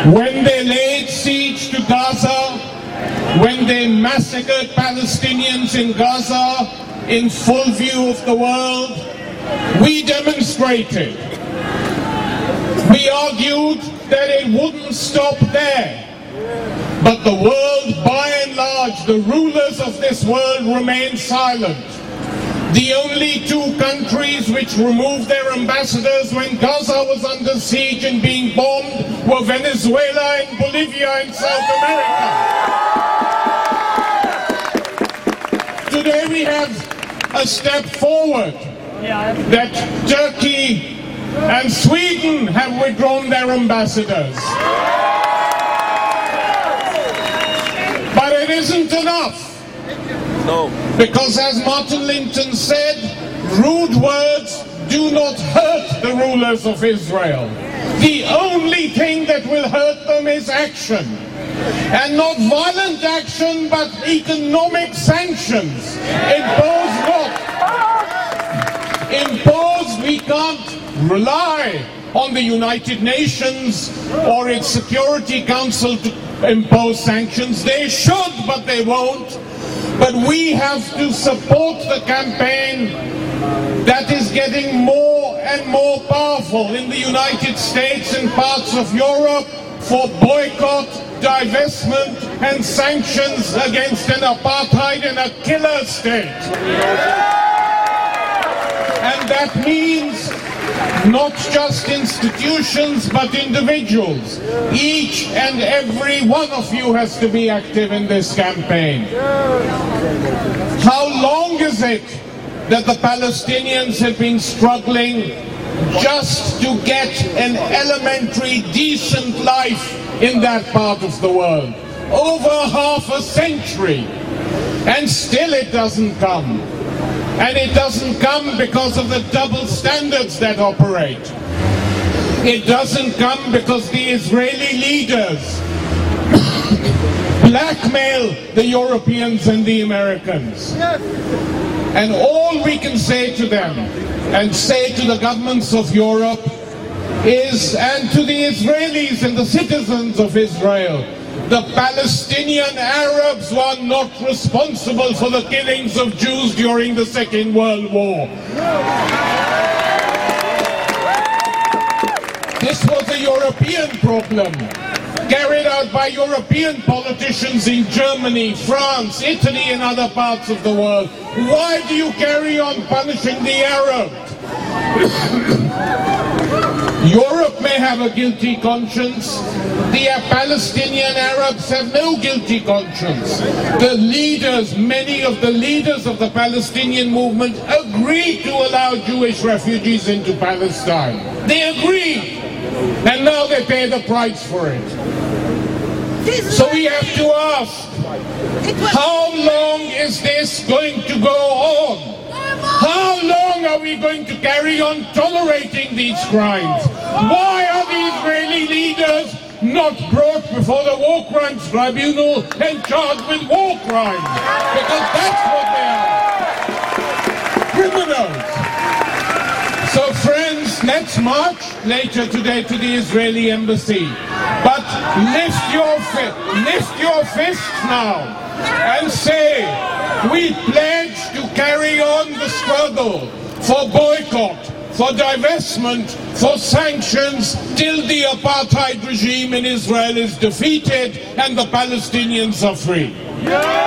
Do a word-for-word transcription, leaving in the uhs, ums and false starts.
When they laid siege to Gaza, when they massacred Palestinians in Gaza in full view of the world, we demonstrated. We argued that it wouldn't stop there. But the world, by and large, the rulers of this world remain silent. The only two countries which removed their ambassadors when Gaza was under siege and being bombed were Venezuela and Bolivia in South America. Today we have a step forward that Turkey and Sweden have withdrawn their ambassadors. But it isn't enough. No. Because as Martin Linton said, rude words do not hurt the rulers of Israel. The only thing that will hurt them is action. And not violent action, but economic sanctions. Imposed not. Imposed, we can't rely on the United Nations or its Security Council to impose sanctions. They should, but they won't. But we have to support the campaign that is getting more and more powerful in the United States and parts of Europe for boycott, divestment and sanctions against an apartheid and a killer state. And that means not just institutions, but individuals. Each and every one of you has to be active in this campaign. How long is it that the Palestinians have been struggling just to get an elementary, decent life in that part of the world? Over half a century. And still it doesn't come. And it doesn't come because of the double standards that operate. It doesn't come because the Israeli leaders blackmail the Europeans and the Americans. And all we can say to them, and say to the governments of Europe, is, and to the Israelis and the citizens of Israel, the Palestinian Arabs were not responsible for the killings of Jews during the Second World War. This was a European problem, carried out by European politicians in Germany, France, Italy and other parts of the world. Why do you carry on punishing the Arabs? Europe may have a guilty conscience. The Palestinian Arabs have no guilty conscience. The leaders, many of the leaders of the Palestinian movement agreed to allow Jewish refugees into Palestine. They agreed. And now they pay the price for it. So we have to ask, how long is this going to go on? How long are we going to carry on tolerating these crimes? Why are the Israeli leaders not brought before the War Crimes Tribunal and charged with war crimes? Because that's what they are. Criminals. So friends, let's march later today to the Israeli embassy. But lift your, fi lift your fists now and say, we pledge to carry on the struggle for boycott, for divestment, for sanctions, till the apartheid regime in Israel is defeated and the Palestinians are free. Yeah!